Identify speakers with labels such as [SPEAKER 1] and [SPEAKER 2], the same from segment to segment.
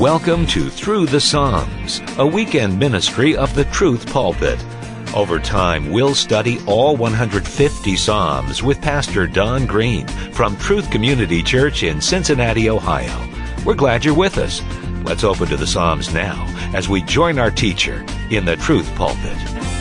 [SPEAKER 1] Welcome to Through the Psalms, a weekend ministry of the Truth Pulpit. Over time, we'll study all 150 Psalms with Pastor Don Green from Truth Community Church in Cincinnati, Ohio. We're glad you're with us. Let's open to the Psalms now as we join our teacher in the Truth Pulpit.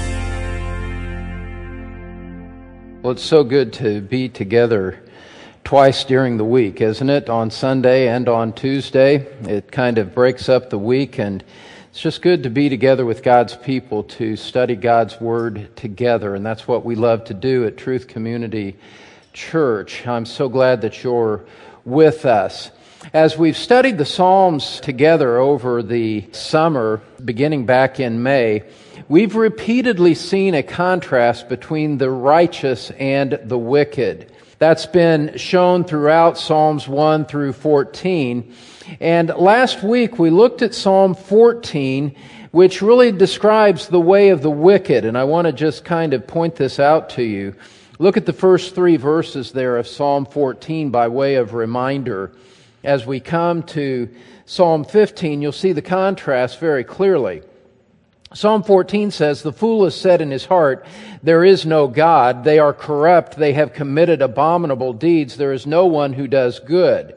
[SPEAKER 2] Well, it's so good to be together twice during the week, isn't it? On Sunday and on Tuesday. It kind of breaks up the week, and it's just good to be together with God's people to study God's Word together, and that's what we love to do at Truth Community Church. I'm so glad that you're with us. As we've studied the Psalms together over the summer, beginning back in May, we've repeatedly seen a contrast between the righteous and the wicked. That's been shown throughout Psalms 1 through 14. And last week we looked at Psalm 14, which really describes the way of the wicked. And I want to just kind of point this out to you. Look at the first three verses there of Psalm 14 by way of reminder. As we come to Psalm 15, you'll see the contrast very clearly. Psalm 14 says, "The fool has said in his heart, there is no God. They are corrupt. They have committed abominable deeds. There is no one who does good.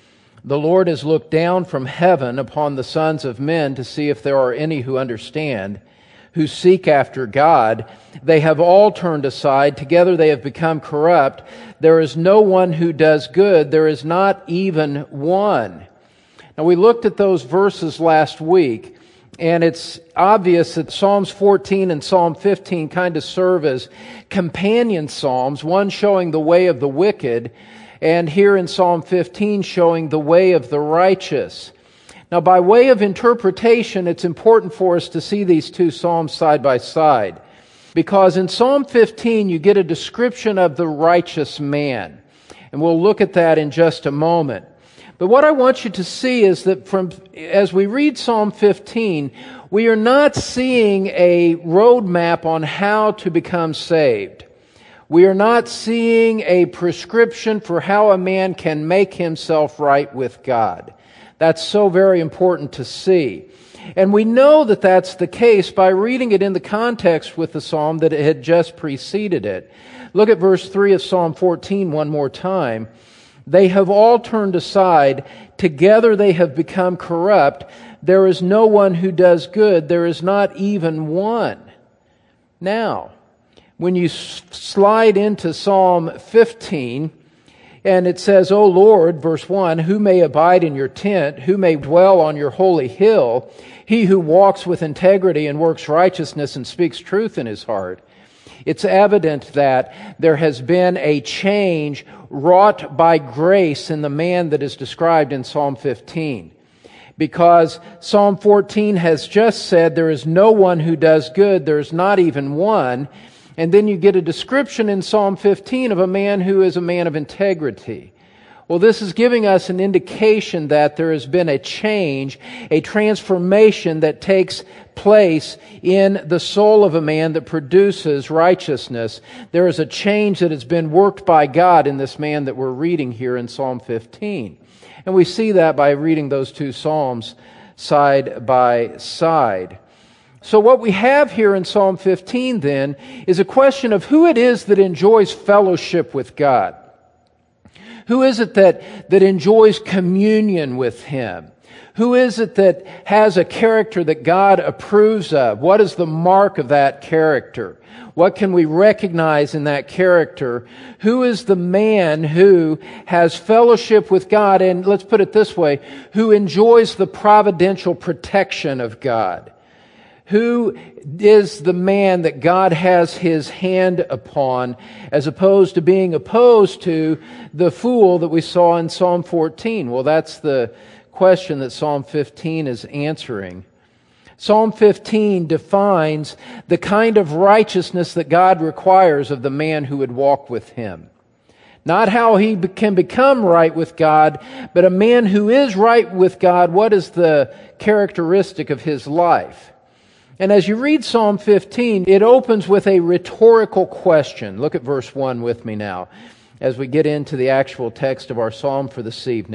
[SPEAKER 2] The Lord has looked down from heaven upon the sons of men to see if there are any who understand, who seek after God. They have all turned aside. Together they have become corrupt. There is no one who does good. There is not even one." Now, we looked at those verses last week, and it's obvious that Psalms 14 and Psalm 15 kind of serve as companion psalms, one showing the way of the wicked, and here in Psalm 15 showing the way of the righteous. Now, by way of interpretation, it's important for us to see these two psalms side by side, because in Psalm 15 you get a description of the righteous man, and we'll look at that in just a moment. But what I want you to see is that as we read Psalm 15, we are not seeing a roadmap on how to become saved. We are not seeing a prescription for how a man can make himself right with God. That's so very important to see. And we know that that's the case by reading it in the context with the psalm that it had just preceded it. Look at verse 3 of Psalm 14 one more time. "They have all turned aside. Together they have become corrupt. There is no one who does good. There is not even one." Now, when you slide into Psalm 15, and it says, "O Lord," verse 1, "who may abide in your tent? Who may dwell on your holy hill? He who walks with integrity and works righteousness and speaks truth in his heart." It's evident that there has been a change wrought by grace in the man that is described in Psalm 15. Because Psalm 14 has just said there is no one who does good, there is not even one. And then you get a description in Psalm 15 of a man who is a man of integrity. Well, this is giving us an indication that there has been a change, a transformation that takes place in the soul of a man that produces righteousness. There is a change that has been worked by God in this man that we're reading here in Psalm 15. And we see that by reading those two psalms side by side. So what we have here in Psalm 15 then is a question of who it is that enjoys fellowship with God. Who is it that enjoys communion with Him? Who is it that has a character that God approves of? What is the mark of that character? What can we recognize in that character? Who is the man who has fellowship with God, and let's put it this way, who enjoys the providential protection of God? Who is the man that God has His hand upon, as opposed to being opposed to the fool that we saw in Psalm 14? Well, that's the question that Psalm 15 is answering. Psalm 15 defines the kind of righteousness that God requires of the man who would walk with Him. Not how he can become right with God, but a man who is right with God, what is the characteristic of his life? And as you read Psalm 15, it opens with a rhetorical question. Look at verse 1 with me now, as we get into the actual text of our psalm for this evening.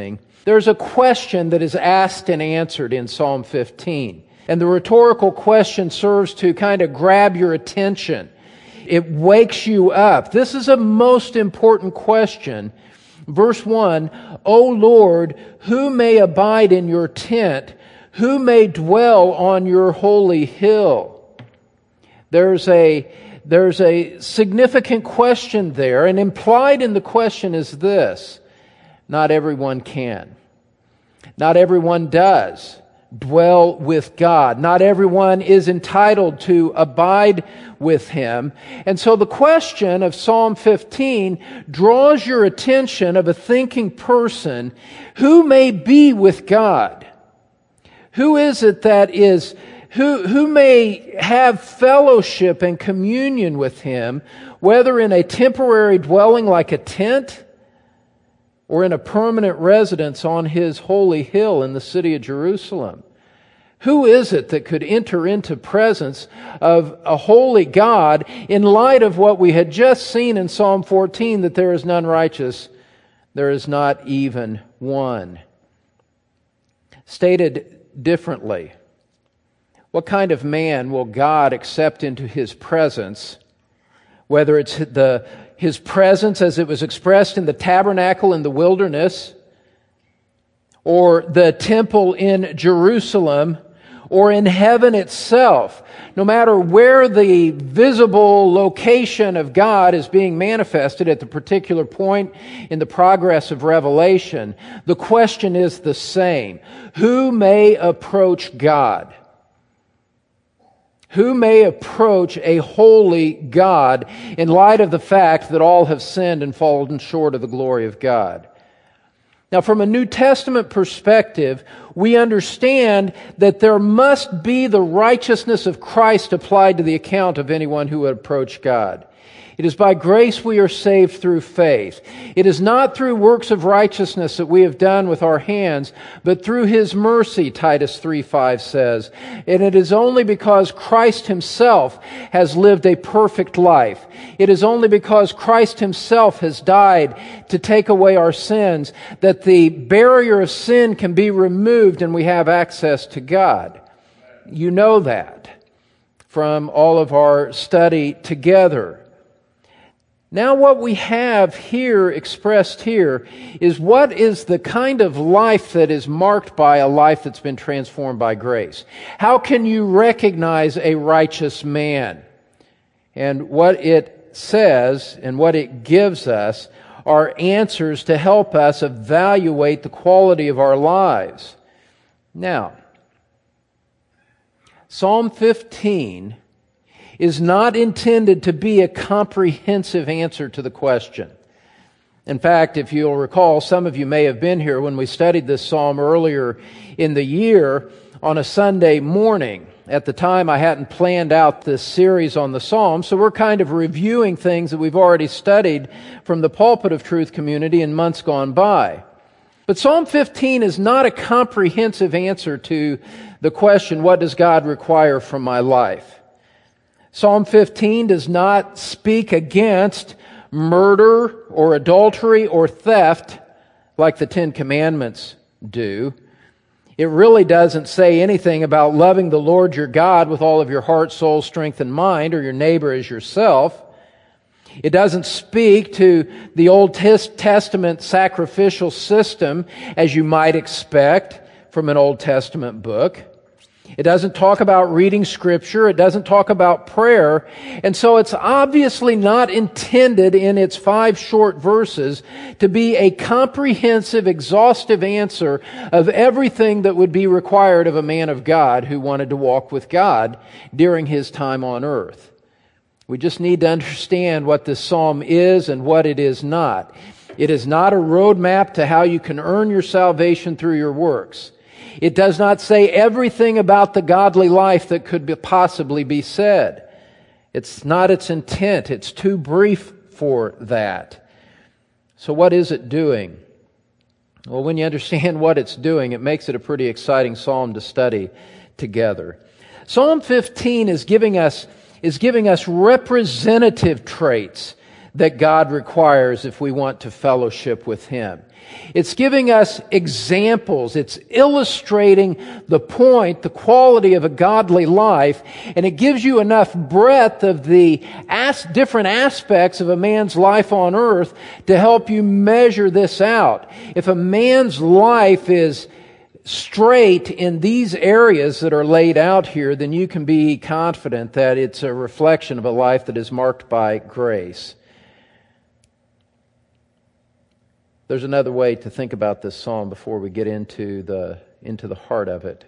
[SPEAKER 2] There's a question that is asked and answered in Psalm 15. And the rhetorical question serves to kind of grab your attention. It wakes you up. This is a most important question. Verse 1, O Lord, who may abide in your tent? Who may dwell on your holy hill? There's a significant question there, and implied in the question is this: not everyone can. Not everyone does dwell with God. Not everyone is entitled to abide with Him. And so the question of Psalm 15 draws your attention of a thinking person who may be with God. Who is it that is, who may have fellowship and communion with Him, whether in a temporary dwelling like a tent or in a permanent residence on His holy hill in the city of Jerusalem? Who is it that could enter into presence of a holy God in light of what we had just seen in Psalm 14, that there is none righteous, there is not even one? Stated differently, what kind of man will God accept into His presence, whether it's His presence as it was expressed in the tabernacle in the wilderness, or the temple in Jerusalem, or in heaven itself? No matter where the visible location of God is being manifested at the particular point in the progress of Revelation, the question is the same. Who may approach God? Who may approach a holy God in light of the fact that all have sinned and fallen short of the glory of God? Now, from a New Testament perspective, we understand that there must be the righteousness of Christ applied to the account of anyone who would approach God. It is by grace we are saved through faith. It is not through works of righteousness that we have done with our hands, but through His mercy, Titus 3:5 says. And it is only because Christ Himself has lived a perfect life. It is only because Christ Himself has died to take away our sins that the barrier of sin can be removed and we have access to God. You know that from all of our study together. Now what we have here, expressed here, is what is the kind of life that is marked by a life that's been transformed by grace. How can you recognize a righteous man? And what it says and what it gives us are answers to help us evaluate the quality of our lives. Now, Psalm 15 is not intended to be a comprehensive answer to the question. In fact, if you'll recall, some of you may have been here when we studied this psalm earlier in the year on a Sunday morning. At the time, I hadn't planned out this series on the Psalms, so we're kind of reviewing things that we've already studied from the pulpit of Truth Community in months gone by. But Psalm 15 is not a comprehensive answer to the question, what does God require from my life? Psalm 15 does not speak against murder or adultery or theft like the Ten Commandments do. It really doesn't say anything about loving the Lord your God with all of your heart, soul, strength, and mind, or your neighbor as yourself. It doesn't speak to the Old Testament sacrificial system as you might expect from an Old Testament book. It doesn't talk about reading Scripture. It doesn't talk about prayer. And so it's obviously not intended in its 5 short verses to be a comprehensive, exhaustive answer of everything that would be required of a man of God who wanted to walk with God during his time on earth. We just need to understand what this psalm is and what it is not. It is not a roadmap to how you can earn your salvation through your works. It does not say everything about the godly life that could possibly be said. It's not its intent. It's too brief for that. So what is it doing? Well, when you understand what it's doing, it makes it a pretty exciting psalm to study together. Psalm 15 is giving us representative traits that God requires if we want to fellowship with Him. It's giving us examples. It's illustrating the point, the quality of a godly life, and it gives you enough breadth of the different aspects of a man's life on earth to help you measure this out. If a man's life is straight in these areas that are laid out here, then you can be confident that it's a reflection of a life that is marked by grace. There's another way to think about this psalm before we get into the heart of it.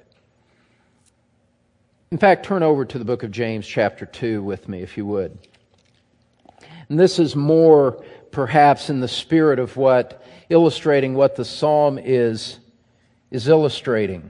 [SPEAKER 2] In fact, turn over to the book of James chapter 2 with me, if you would. And this is more perhaps in the spirit of illustrating what the psalm is illustrating.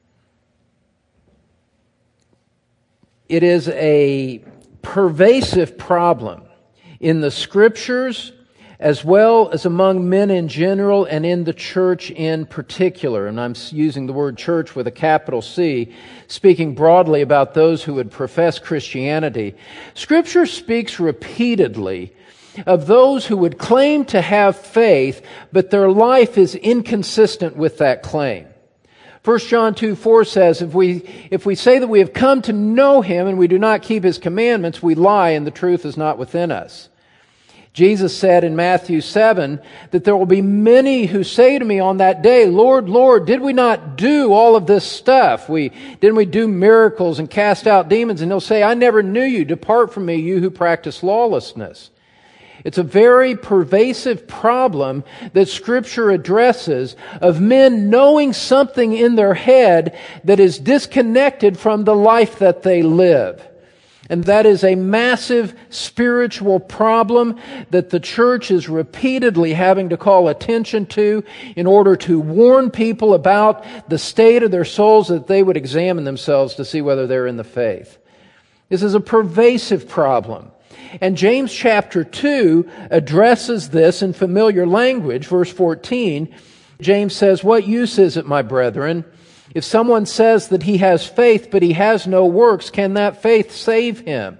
[SPEAKER 2] It is a pervasive problem in the Scriptures as well as among men in general and in the church in particular. And I'm using the word church with a capital C, speaking broadly about those who would profess Christianity. Scripture speaks repeatedly of those who would claim to have faith, but their life is inconsistent with that claim. 1 John 2:4 says, if we say that we have come to know Him and we do not keep His commandments, we lie and the truth is not within us. Jesus said in Matthew 7 that there will be many who say to me on that day, Lord, Lord, did we not do all of this stuff? Didn't we do miracles and cast out demons? And they'll say, I never knew you. Depart from me, you who practice lawlessness. It's a very pervasive problem that Scripture addresses of men knowing something in their head that is disconnected from the life that they live. And that is a massive spiritual problem that the church is repeatedly having to call attention to in order to warn people about the state of their souls, that they would examine themselves to see whether they're in the faith. This is a pervasive problem. And James chapter 2 addresses this in familiar language. Verse 14, James says, what use is it, my brethren, if someone says that he has faith, but he has no works, can that faith save him?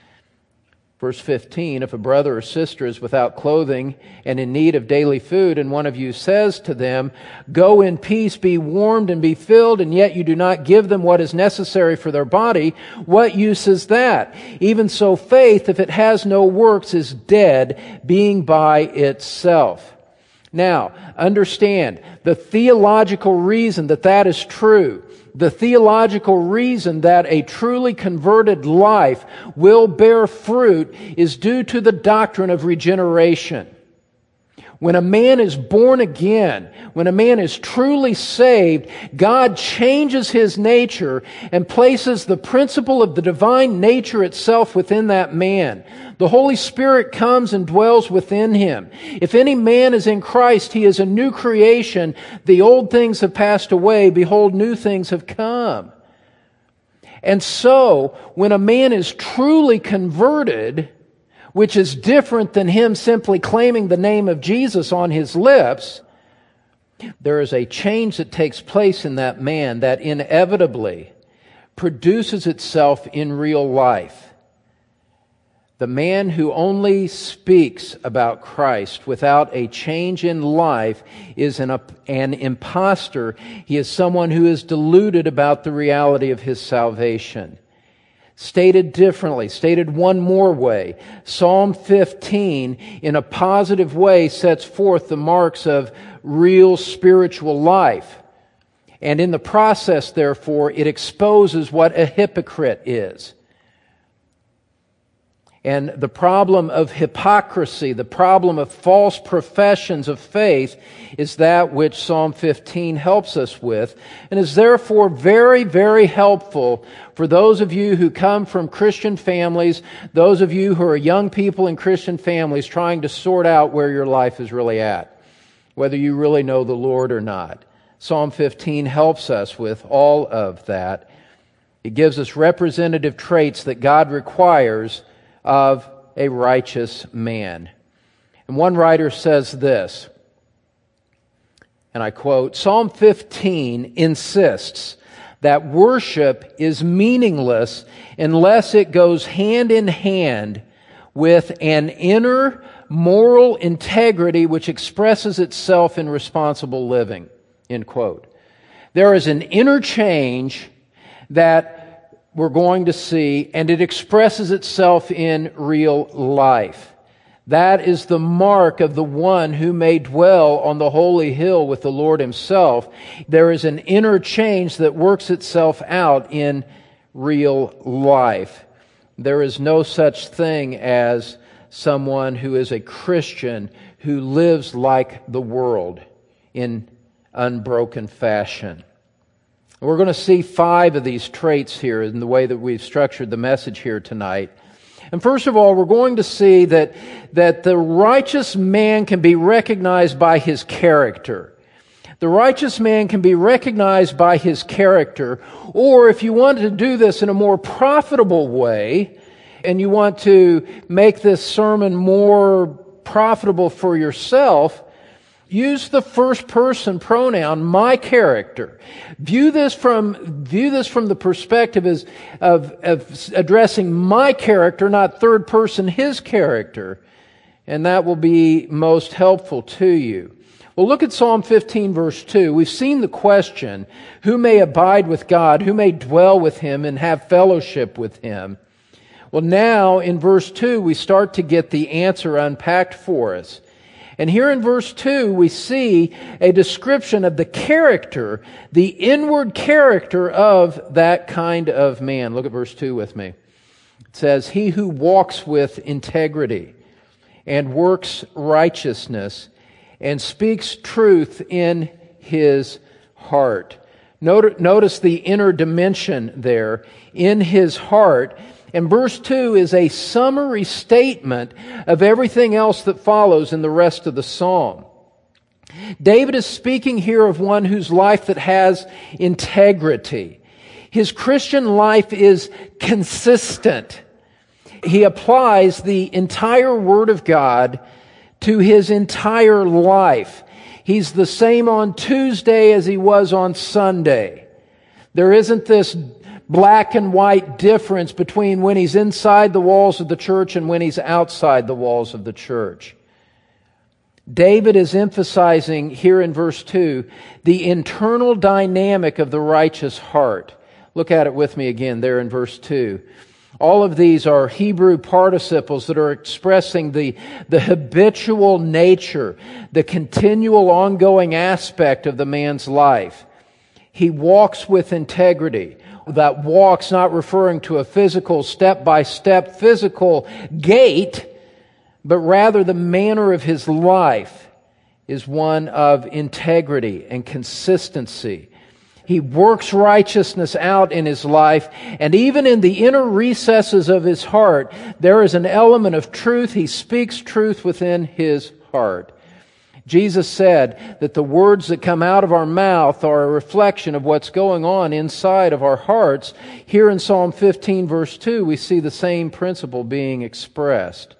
[SPEAKER 2] Verse 15, if a brother or sister is without clothing and in need of daily food, and one of you says to them, go in peace, be warmed and be filled, and yet you do not give them what is necessary for their body, what use is that? Even so, faith, if it has no works, is dead, being by itself. Now, understand the theological reason that is true. The theological reason that a truly converted life will bear fruit is due to the doctrine of regeneration. When a man is born again, when a man is truly saved, God changes his nature and places the principle of the divine nature itself within that man. The Holy Spirit comes and dwells within him. If any man is in Christ, he is a new creation. The old things have passed away. Behold, new things have come. And so, when a man is truly converted, which is different than him simply claiming the name of Jesus on his lips, there is a change that takes place in that man that inevitably produces itself in real life. The man who only speaks about Christ without a change in life is an imposter. He is someone who is deluded about the reality of his salvation. Stated differently, stated one more way, Psalm 15 in a positive way sets forth the marks of real spiritual life. And in the process, therefore, it exposes what a hypocrite is. And the problem of hypocrisy, the problem of false professions of faith is that which Psalm 15 helps us with, and is therefore very, very helpful for those of you who come from Christian families, those of you who are young people in Christian families trying to sort out where your life is really at, whether you really know the Lord or not. Psalm 15 helps us with all of that. It gives us representative traits that God requires of a righteous man. And one writer says this, and I quote, Psalm 15 insists that worship is meaningless unless it goes hand in hand with an inner moral integrity which expresses itself in responsible living, end quote. There is an inner change that we're going to see, and it expresses itself in real life. That is the mark of the one who may dwell on the holy hill with the Lord Himself. There is an inner change that works itself out in real life. There is no such thing as someone who is a Christian who lives like the world in unbroken fashion. We're going to see 5 of these traits here in the way that we've structured the message here tonight. And first of all, we're going to see that the righteous man can be recognized by his character. The righteous man can be recognized by his character, or if you want to do this in a more profitable way, and you want to make this sermon more profitable for yourself, use the first person pronoun, my character. View this from the perspective of addressing my character, not third person, his character. And that will be most helpful to you. Well, look at Psalm 15, verse 2. We've seen the question, who may abide with God, who may dwell with Him and have fellowship with Him? Well, now in verse 2, we start to get the answer unpacked for us. And here in verse 2, we see a description of the character, the inward character of that kind of man. Look at verse 2 with me. It says, he who walks with integrity and works righteousness and speaks truth in his heart. Notice the inner dimension there, in his heart. And verse 2 is a summary statement of everything else that follows in the rest of the psalm. David is speaking here of one whose life that has integrity. His Christian life is consistent. He applies the entire Word of God to his entire life. He's the same on Tuesday as he was on Sunday. There isn't this black and white difference between when he's inside the walls of the church and when he's outside the walls of the church. David is emphasizing here in verse 2 the internal dynamic of the righteous heart. Look at it with me again there in verse 2. All of these are Hebrew participles that are expressing the habitual nature, the continual ongoing aspect of the man's life. He walks with integrity. That walk's not referring to a physical, step-by-step physical gait, but rather the manner of his life is one of integrity and consistency. He works righteousness out in his life, and even in the inner recesses of his heart, there is an element of truth. He speaks truth within his heart. Jesus said that the words that come out of our mouth are a reflection of what's going on inside of our hearts. Here in Psalm 15, verse 2, we see the same principle being expressed.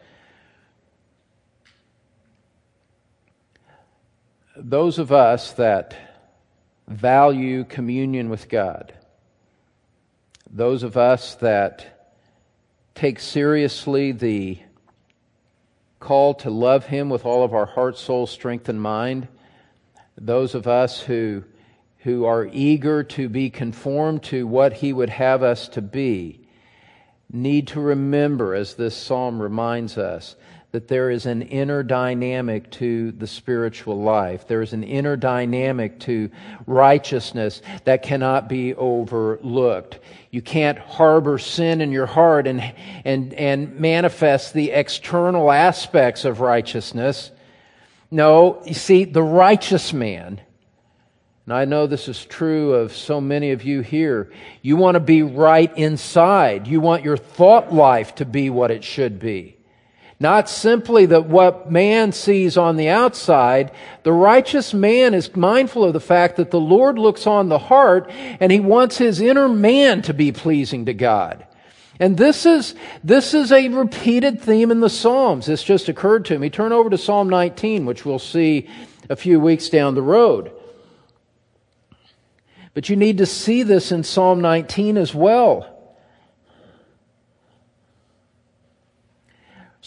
[SPEAKER 2] Those of us that value communion with God, those of us that take seriously the call to love Him with all of our heart, soul, strength, and mind, those of us who are eager to be conformed to what He would have us to be, need to remember, as this psalm reminds us, that there is an inner dynamic to the spiritual life. There is an inner dynamic to righteousness that cannot be overlooked. You can't harbor sin in your heart and manifest the external aspects of righteousness. No, you see, the righteous man, and I know this is true of so many of you here, you want to be right inside. You want your thought life to be what it should be. Not simply that what man sees on the outside. The righteous man is mindful of the fact that the Lord looks on the heart and He wants his inner man to be pleasing to God. And this is a repeated theme in the Psalms. This just occurred to me. Turn over to Psalm 19, which we'll see a few weeks down the road. But you need to see this in Psalm 19 as well.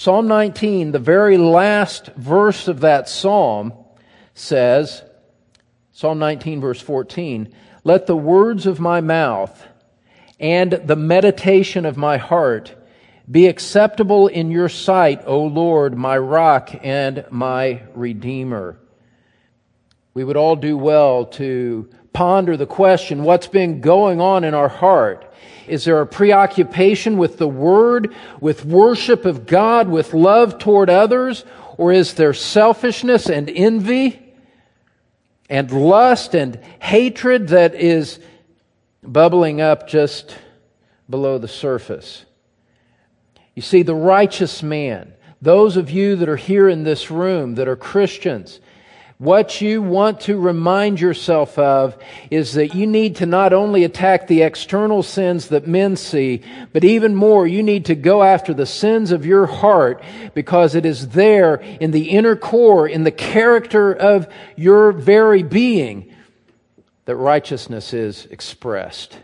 [SPEAKER 2] Psalm 19, the very last verse of that psalm says, Psalm 19 verse 14, "Let the words of my mouth and the meditation of my heart be acceptable in your sight, O Lord, my rock and my redeemer." We would all do well to ponder the question, what's been going on in our heart? Is there a preoccupation with the Word, with worship of God, with love toward others? Or is there selfishness and envy and lust and hatred that is bubbling up just below the surface? You see, the righteous man, those of you that are here in this room that are Christians, what you want to remind yourself of is that you need to not only attack the external sins that men see, but even more, you need to go after the sins of your heart, because it is there in the inner core, in the character of your very being, that righteousness is expressed.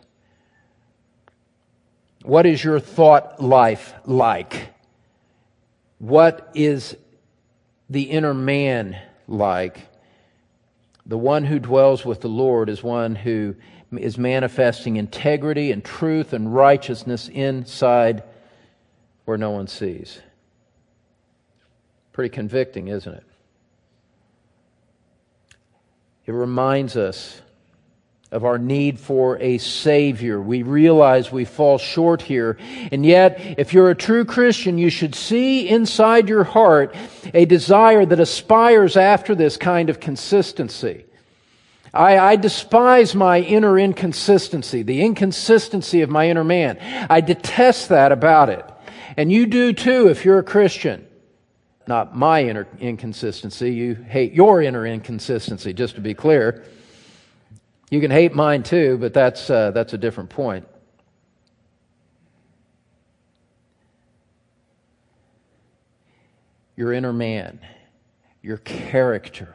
[SPEAKER 2] What is your thought life like? What is the inner man like? The one who dwells with the Lord is one who is manifesting integrity and truth and righteousness inside where no one sees. Pretty convicting, isn't it? It reminds us of our need for a Savior. We realize we fall short here. And yet, if you're a true Christian, you should see inside your heart a desire that aspires after this kind of consistency. I despise my inner inconsistency, the inconsistency of my inner man. I detest that about it. And you do too if you're a Christian. Not my inner inconsistency. You hate your inner inconsistency, just to be clear. You can hate mine too, but that's a different point. Your inner man, your character,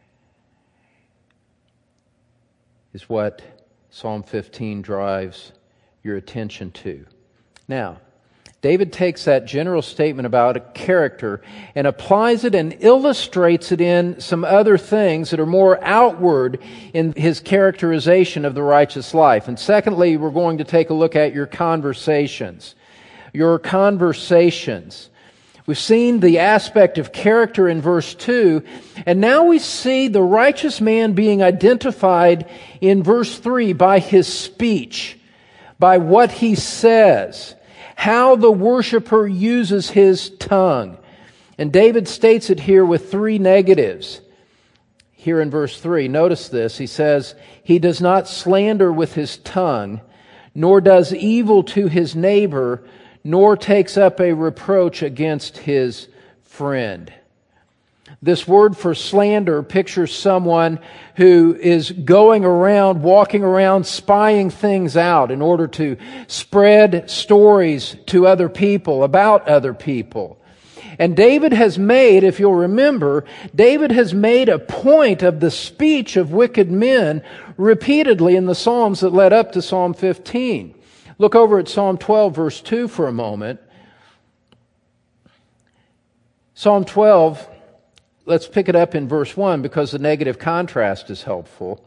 [SPEAKER 2] is what Psalm 15 drives your attention to. Now, David takes that general statement about a character and applies it and illustrates it in some other things that are more outward in his characterization of the righteous life. And secondly, we're going to take a look at your conversations. Your conversations. We've seen the aspect of character in verse 2, and now we see the righteous man being identified in verse 3 by his speech, by what he says, how the worshiper uses his tongue. And David states it here with three negatives. Here in verse 3, notice this. He says, "He does not slander with his tongue, nor does evil to his neighbor, nor takes up a reproach against his friend." This word for slander pictures someone who is going around, walking around, spying things out in order to spread stories to other people, about other people. And David has made, if you'll remember, David has made a point of the speech of wicked men repeatedly in the Psalms that led up to Psalm 15. Look over at Psalm 12, verse 2 for a moment. Psalm 12, let's pick it up in verse 1 because the negative contrast is helpful.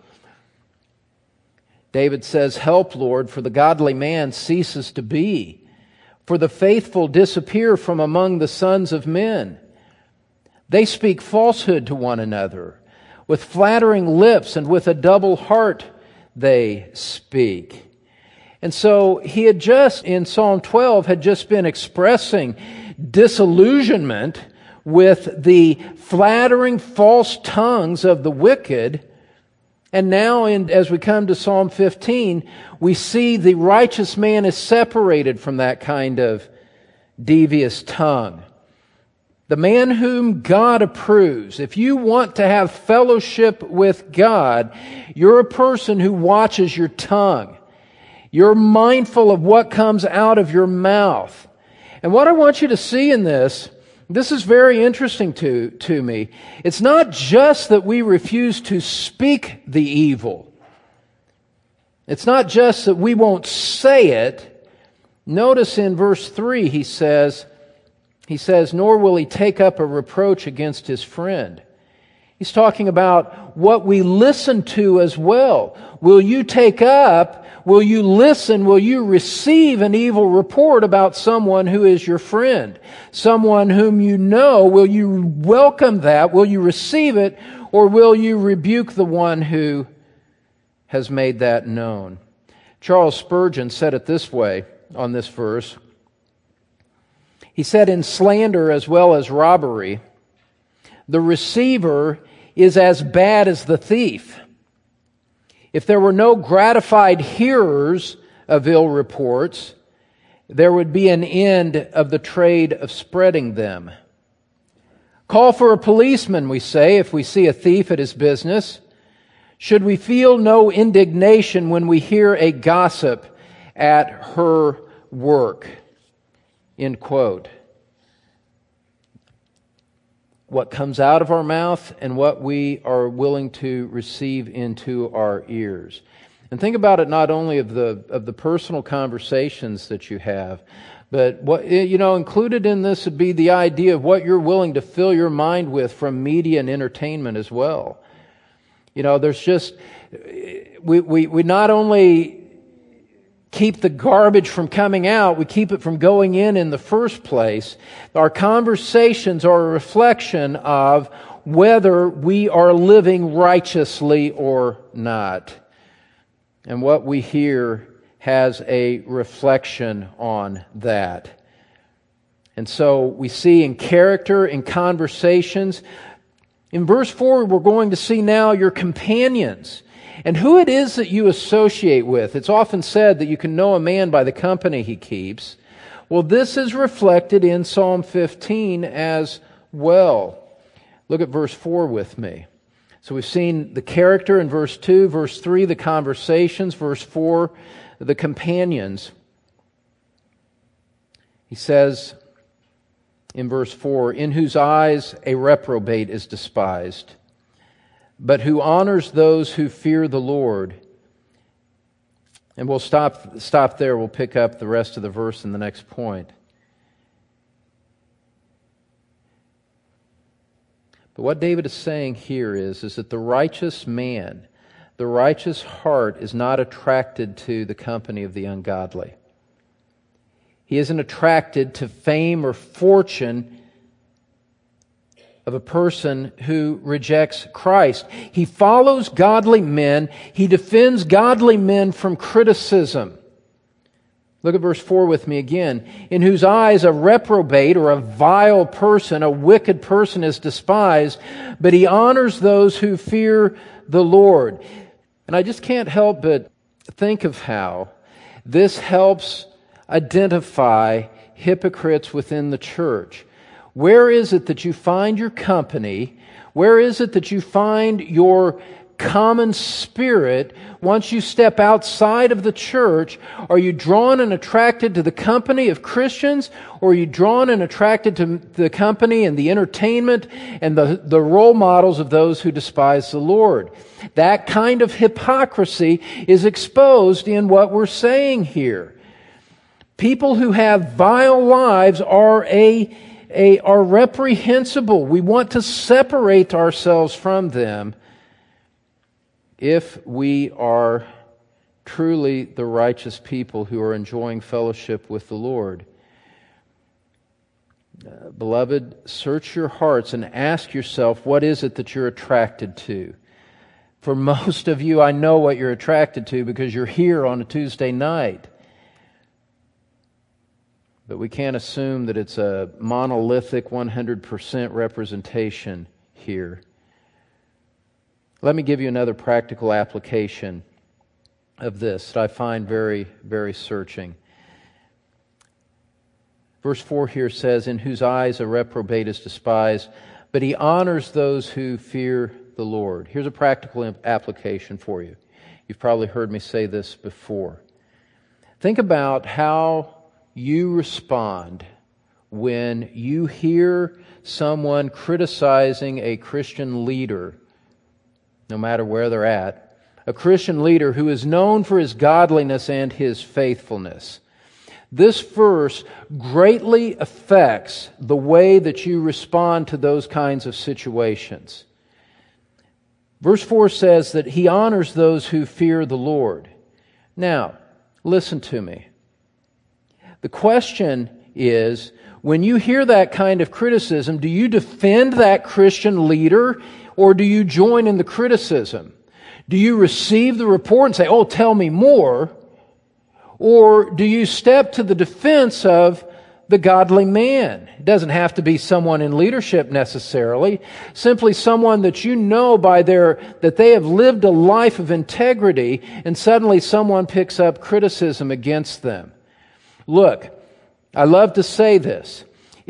[SPEAKER 2] David says, "Help, Lord, for the godly man ceases to be, for the faithful disappear from among the sons of men. They speak falsehood to one another. With flattering lips and with a double heart they speak." And so he had just, in Psalm 12, had just been expressing disillusionment with the flattering false tongues of the wicked. And now, as we come to Psalm 15, we see the righteous man is separated from that kind of devious tongue. The man whom God approves. If you want to have fellowship with God, you're a person who watches your tongue. You're mindful of what comes out of your mouth. And what I want you to see in this is very interesting to me. It's not just that we refuse to speak the evil. It's not just that we won't say it. Notice in verse 3 he says, He says, nor will he take up a reproach against his friend. He's talking about what we listen to as well. Will you take up, will you listen, will you receive an evil report about someone who is your friend? Someone whom you know, will you welcome that? Will you receive it? Or will you rebuke the one who has made that known? Charles Spurgeon said it this way on this verse. He said, in slander as well as robbery, the receiver is as bad as the thief. If there were no gratified hearers of ill reports, there would be an end of the trade of spreading them. Call for a policeman, we say, if we see a thief at his business. Should we feel no indignation when we hear a gossip at her work? End quote. What comes out of our mouth and what we are willing to receive into our ears. And think about it not only of the personal conversations that you have, but what included in this would be the idea of what you're willing to fill your mind with from media and entertainment as well. There's just we not only keep the garbage from coming out, we keep it from going in the first place. Our conversations are a reflection of whether we are living righteously or not. And what we hear has a reflection on that. And so we see in character, in conversations. In verse 4, we're going to see now your companions. And who it is that you associate with. It's often said that you can know a man by the company he keeps. Well, this is reflected in Psalm 15 as well. Look at verse 4 with me. So we've seen the character in verse 2, verse 3, the conversations, verse 4, the companions. He says in verse 4, in whose eyes a reprobate is despised, but who honors those who fear the Lord. And we'll stop there. We'll pick up the rest of the verse in the next point. But what David is saying here is that the righteous man, the righteous heart is not attracted to the company of the ungodly. He isn't attracted to fame or fortune of a person who rejects Christ. He follows godly men. He defends godly men from criticism. Look at verse 4 with me again. In whose eyes a reprobate or a vile person, a wicked person is despised, but he honors those who fear the Lord. And I just can't help but think of how this helps identify hypocrites within the church. Where is it that you find your company? Where is it that you find your common spirit once you step outside of the church? Are you drawn and attracted to the company of Christians? Or are you drawn and attracted to the company and the entertainment and the role models of those who despise the Lord? That kind of hypocrisy is exposed in what we're saying here. People who have vile lives are reprehensible. We want to separate ourselves from them if we are truly the righteous people who are enjoying fellowship with the Lord. Beloved, search your hearts and ask yourself, what is it that you're attracted to? For most of you, I know what you're attracted to because you're here on a Tuesday night. But we can't assume that it's a monolithic 100% representation here. Let me give you another practical application of this that I find very, very searching. Verse 4 here says, in whose eyes a reprobate is despised, but he honors those who fear the Lord. Here's a practical application for you. You've probably heard me say this before. Think about how you respond when you hear someone criticizing a Christian leader, no matter where they're at, a Christian leader who is known for his godliness and his faithfulness. This verse greatly affects the way that you respond to those kinds of situations. Verse 4 says that He honors those who fear the Lord. Now, listen to me. The question is, when you hear that kind of criticism, do you defend that Christian leader or do you join in the criticism? Do you receive the report and say, "Oh, tell me more"? Or do you step to the defense of the godly man? It doesn't have to be someone in leadership necessarily. Simply someone that you know that they have lived a life of integrity, and suddenly someone picks up criticism against them. Look, I love to say this.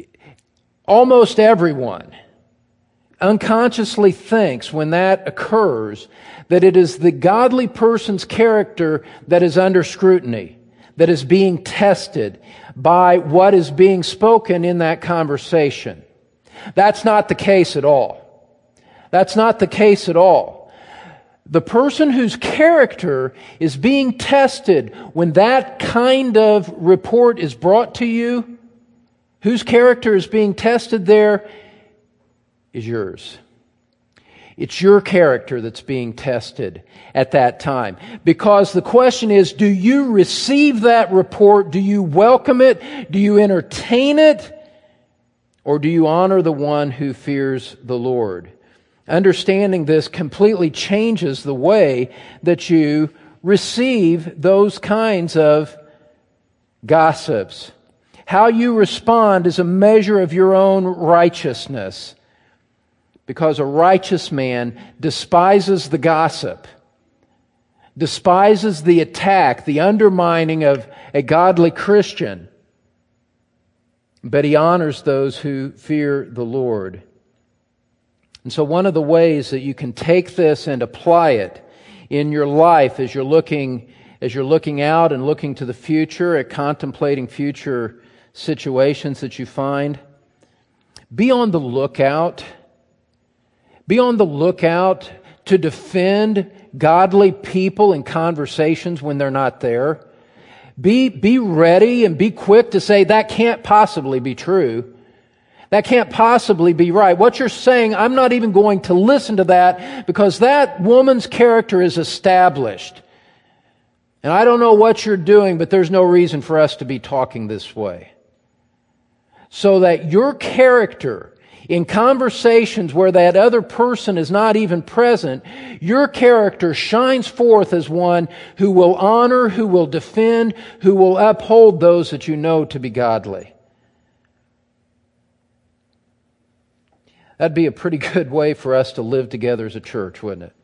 [SPEAKER 2] Almost everyone unconsciously thinks when that occurs that it is the godly person's character that is under scrutiny, that is being tested by what is being spoken in that conversation. That's not the case at all. That's not the case at all. The person whose character is being tested when that kind of report is brought to you, whose character is being tested there is yours. It's your character that's being tested at that time. Because the question is, do you receive that report? Do you welcome it? Do you entertain it? Or do you honor the one who fears the Lord? Understanding this completely changes the way that you receive those kinds of gossips. How you respond is a measure of your own righteousness. Because a righteous man despises the gossip, despises the attack, the undermining of a godly Christian, but he honors those who fear the Lord. And so one of the ways that you can take this and apply it in your life as you're looking out and looking to the future, at contemplating future situations that you find, be on the lookout. Be on the lookout to defend godly people in conversations when they're not there. Be ready and be quick to say, that can't possibly be true. That can't possibly be right. What you're saying, I'm not even going to listen to that because that woman's character is established. And I don't know what you're doing, but there's no reason for us to be talking this way. So that your character, in conversations where that other person is not even present, your character shines forth as one who will honor, who will defend, who will uphold those that you know to be godly. That'd be a pretty good way for us to live together as a church, wouldn't it?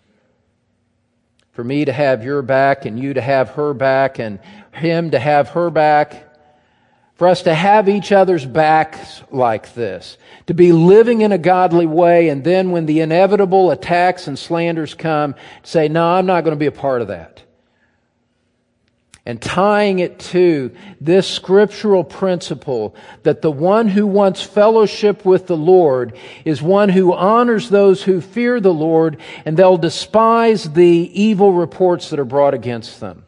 [SPEAKER 2] For me to have your back and you to have her back and him to have her back. For us to have each other's backs like this, to be living in a godly way, and then when the inevitable attacks and slanders come, say, no, I'm not going to be a part of that. And tying it to this scriptural principle that the one who wants fellowship with the Lord is one who honors those who fear the Lord, and they'll despise the evil reports that are brought against them.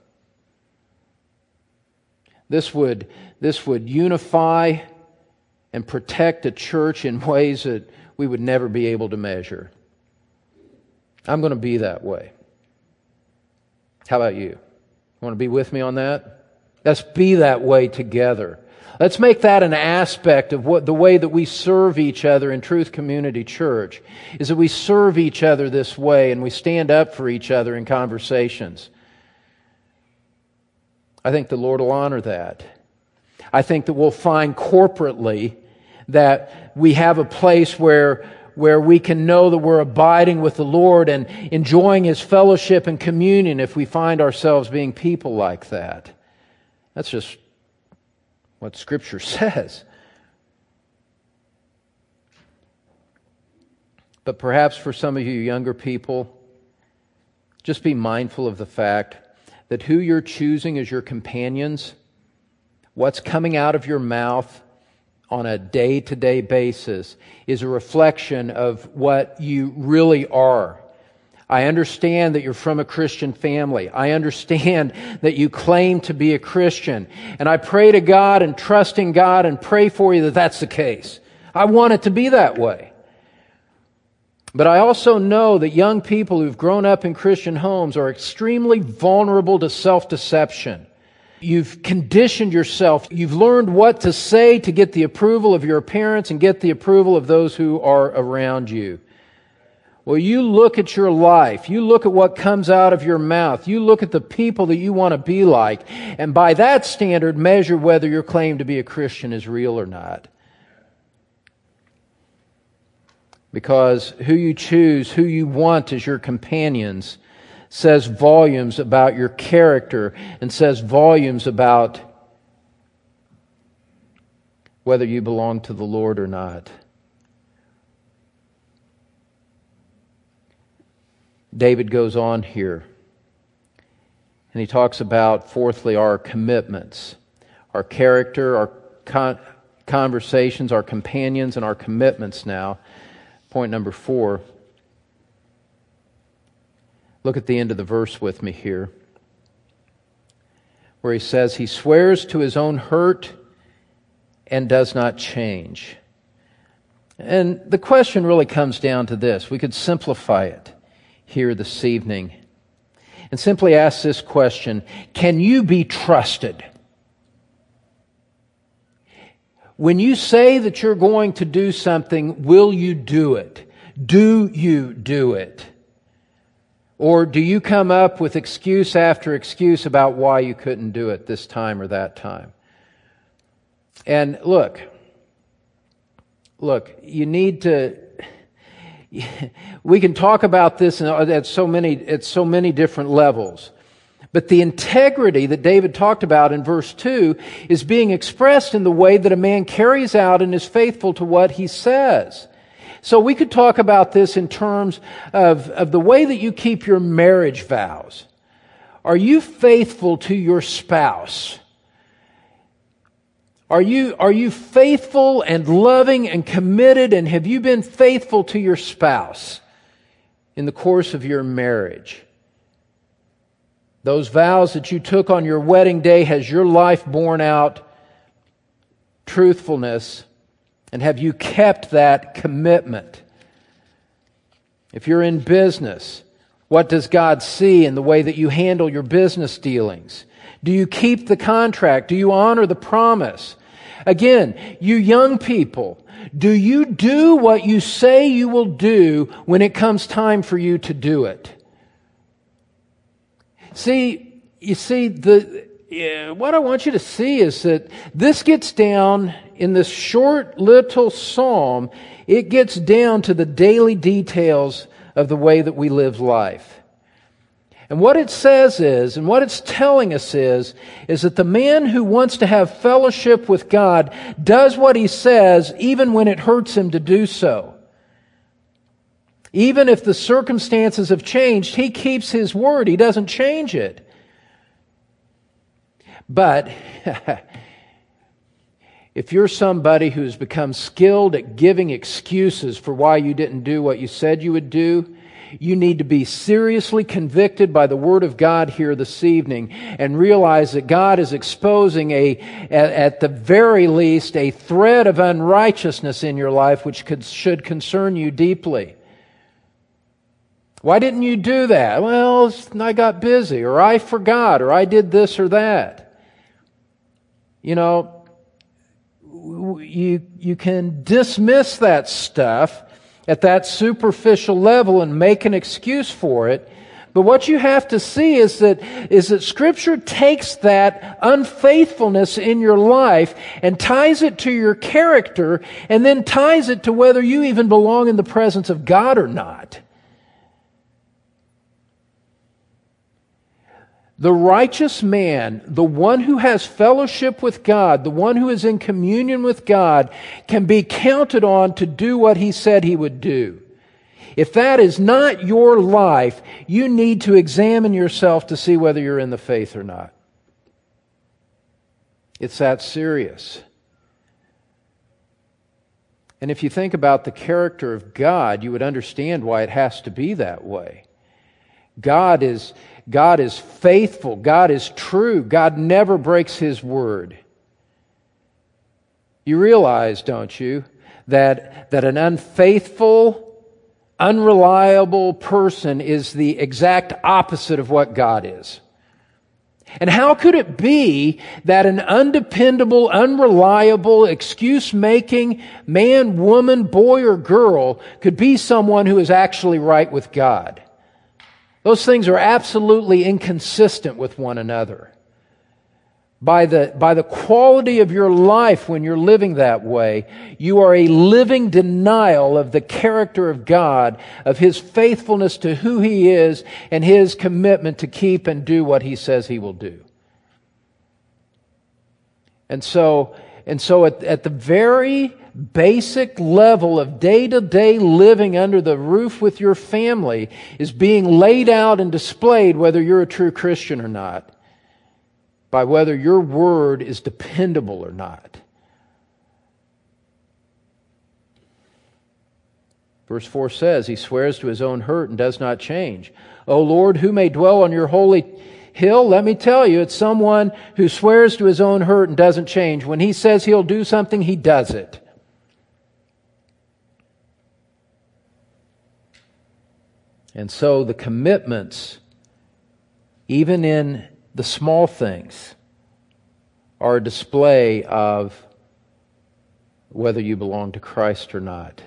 [SPEAKER 2] This would unify and protect a church in ways that we would never be able to measure. I'm going to be that way. How about you? Want to be with me on that? Let's be that way together. Let's make that an aspect of the way that we serve each other in Truth Community Church, is that we serve each other this way and we stand up for each other in conversations. I think the Lord will honor that. I think that we'll find corporately that we have a place where we can know that we're abiding with the Lord and enjoying His fellowship and communion if we find ourselves being people like that. That's just what Scripture says. But perhaps for some of you younger people, just be mindful of the fact that who you're choosing as your companions, what's coming out of your mouth on a day-to-day basis, is a reflection of what you really are. I understand that you're from a Christian family. I understand that you claim to be a Christian. And I pray to God and trust in God and pray for you that that's the case. I want it to be that way. But I also know that young people who've grown up in Christian homes are extremely vulnerable to self-deception. You've conditioned yourself. You've learned what to say to get the approval of your parents and get the approval of those who are around you. Well, you look at your life. You look at what comes out of your mouth. You look at the people that you want to be like. And by that standard, measure whether your claim to be a Christian is real or not. Because who you choose, who you want as your companions, says volumes about your character and says volumes about whether you belong to the Lord or not. David goes on here, and he talks about, fourthly, our commitments, our character, our conversations, our companions, and our commitments now. Point number 4. Look at the end of the verse with me here, where he says, he swears to his own hurt and does not change. And the question really comes down to this. We could simplify it here this evening and simply ask this question: can you be trusted? When you say that you're going to do something, will you do it? Do you do it? Or do you come up with excuse after excuse about why you couldn't do it this time or that time? And look, you need to... We can talk about this at so many different levels. But the integrity that David talked about in verse 2 is being expressed in the way that a man carries out and is faithful to what he says. So we could talk about this in terms of the way that you keep your marriage vows. Are you faithful to your spouse? Are you faithful and loving and committed, and have you been faithful to your spouse in the course of your marriage? Those vows that you took on your wedding day, has your life borne out truthfulness, and have you kept that commitment? If you're in business, what does God see in the way that you handle your business dealings? Do you keep the contract? Do you honor the promise? Again, you young people, do you do what you say you will do when it comes time for you to do it? What I want you to see is that this gets down in this short little psalm, it gets down to the daily details of the way that we live life. And what it says is, and what it's telling us is that the man who wants to have fellowship with God does what he says even when it hurts him to do so. Even if the circumstances have changed, he keeps his word. He doesn't change it. But if you're somebody who's become skilled at giving excuses for why you didn't do what you said you would do, you need to be seriously convicted by the Word of God here this evening and realize that God is exposing at the very least, a thread of unrighteousness in your life which should concern you deeply. Why didn't you do that? Well, I got busy, or I forgot, or I did this or that. You know, you can dismiss that stuff at that superficial level and make an excuse for it. But what you have to see is that Scripture takes that unfaithfulness in your life and ties it to your character, and then ties it to whether you even belong in the presence of God or not. The righteous man, the one who has fellowship with God, the one who is in communion with God, can be counted on to do what he said he would do. If that is not your life, you need to examine yourself to see whether you're in the faith or not. It's that serious. And if you think about the character of God, you would understand why it has to be that way. God is faithful. God is true. God never breaks His word. You realize, don't you, that an unfaithful, unreliable person is the exact opposite of what God is? And how could it be that an undependable, unreliable, excuse-making man, woman, boy, or girl could be someone who is actually right with God? Those things are absolutely inconsistent with one another. By the quality of your life when you're living that way, you are a living denial of the character of God, of His faithfulness to who He is, and His commitment to keep and do what He says He will do. And so at the very basic level of day-to-day living under the roof with your family is being laid out and displayed whether you're a true Christian or not, by whether your word is dependable or not. Verse 4 says, He swears to His own hurt and does not change. O Lord, who may dwell on your holy hill? Let me tell you, it's someone who swears to his own hurt and doesn't change. When he says he'll do something, he does it. And so the commitments, even in the small things, are a display of whether you belong to Christ or not.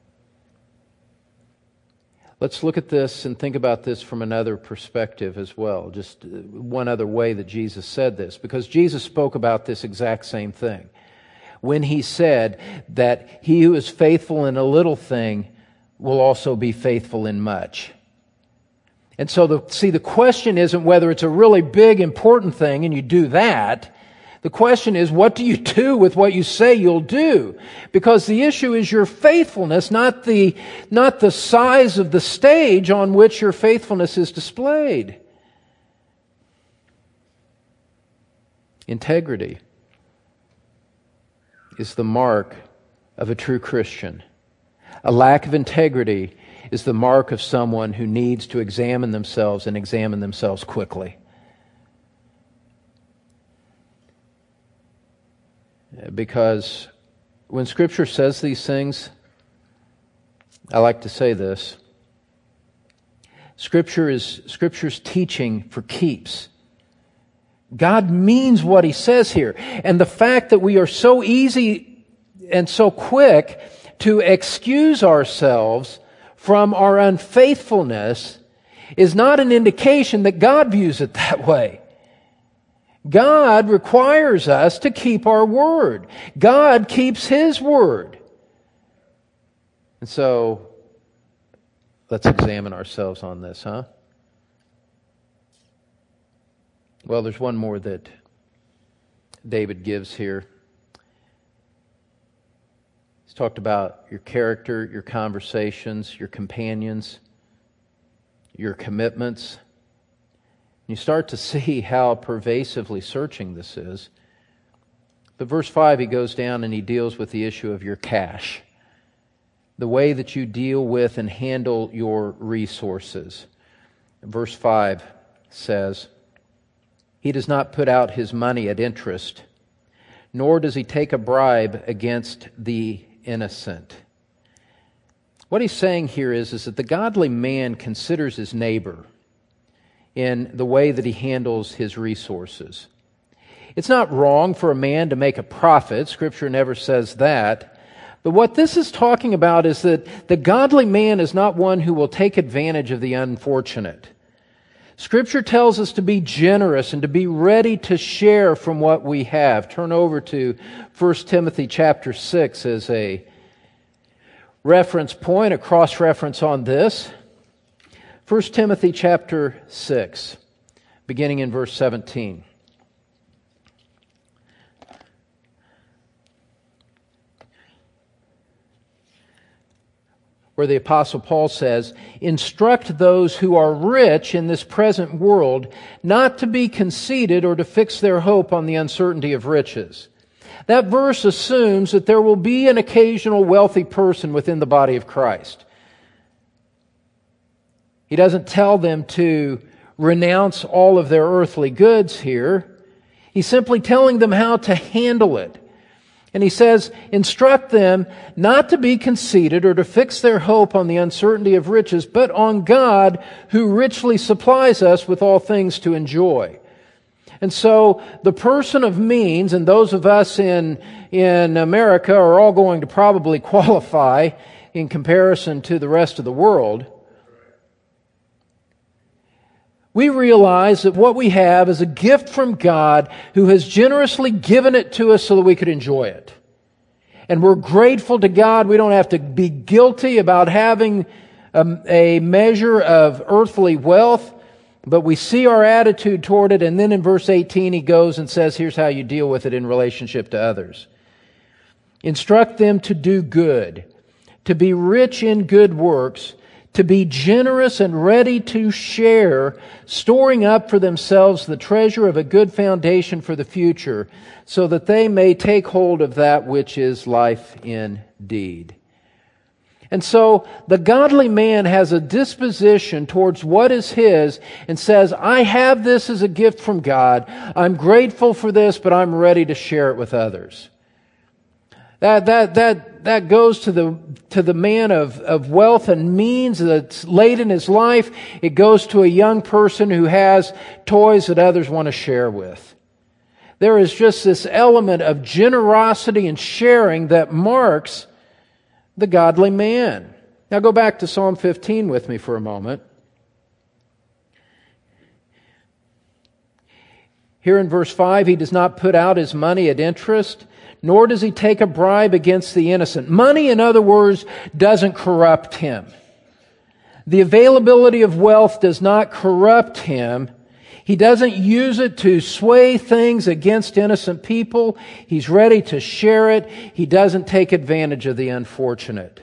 [SPEAKER 2] Let's look at this and think about this from another perspective as well. Just one other way that Jesus said this, because Jesus spoke about this exact same thing. When He said that he who is faithful in a little thing will also be faithful in much. And so the question isn't whether it's a really big, important thing and you do that. The question is, what do you do with what you say you'll do? Because the issue is your faithfulness, not the size of the stage on which your faithfulness is displayed. Integrity is the mark of a true Christian. A lack of integrity is the mark of someone who needs to examine themselves and examine themselves quickly. Because when Scripture says these things, I like to say this: Scripture's teaching for keeps. God means what He says here. And the fact that we are so easy and so quick to excuse ourselves from our unfaithfulness is not an indication that God views it that way. God requires us to keep our word. God keeps His word. And so, let's examine ourselves on this, huh? Well, there's one more that David gives here. He's talked about your character, your conversations, your companions, your commitments. You start to see how pervasively searching this is. But verse 5, he goes down and he deals with the issue of your cash. The way that you deal with and handle your resources. Verse 5 says, He does not put out his money at interest, nor does he take a bribe against the innocent. What he's saying here is that the godly man considers his neighbor in the way that he handles his resources. It's not wrong for a man to make a profit. Scripture never says that. But what this is talking about is that the godly man is not one who will take advantage of the unfortunate. Scripture tells us to be generous and to be ready to share from what we have. Turn over to 1 Timothy chapter 6 as a reference point, a cross-reference on this. 1 Timothy chapter 6, beginning in verse 17. Where the Apostle Paul says, Instruct those who are rich in this present world not to be conceited or to fix their hope on the uncertainty of riches. That verse assumes that there will be an occasional wealthy person within the body of Christ. He doesn't tell them to renounce all of their earthly goods here. He's simply telling them how to handle it. And he says, instruct them not to be conceited or to fix their hope on the uncertainty of riches, but on God who richly supplies us with all things to enjoy. And so the person of means, and those of us in America are all going to probably qualify in comparison to the rest of the world. We realize that what we have is a gift from God who has generously given it to us so that we could enjoy it. And we're grateful to God. We don't have to be guilty about having a measure of earthly wealth, but we see our attitude toward it. And then in verse 18 he goes and says, here's how you deal with it in relationship to others. Instruct them to do good, to be rich in good works, to be generous and ready to share, storing up for themselves the treasure of a good foundation for the future, so that they may take hold of that which is life indeed. And so the godly man has a disposition towards what is his and says, I have this as a gift from God. I'm grateful for this, but I'm ready to share it with others. That goes to the man of wealth and means that's late in his life. It goes to a young person who has toys that others want to share with. There is just this element of generosity and sharing that marks the godly man. Now go back to Psalm 15 with me for a moment. Here in verse 5, he does not put out his money at interest, nor does he take a bribe against the innocent. Money, in other words, doesn't corrupt him. The availability of wealth does not corrupt him. He doesn't use it to sway things against innocent people. He's ready to share it. He doesn't take advantage of the unfortunate.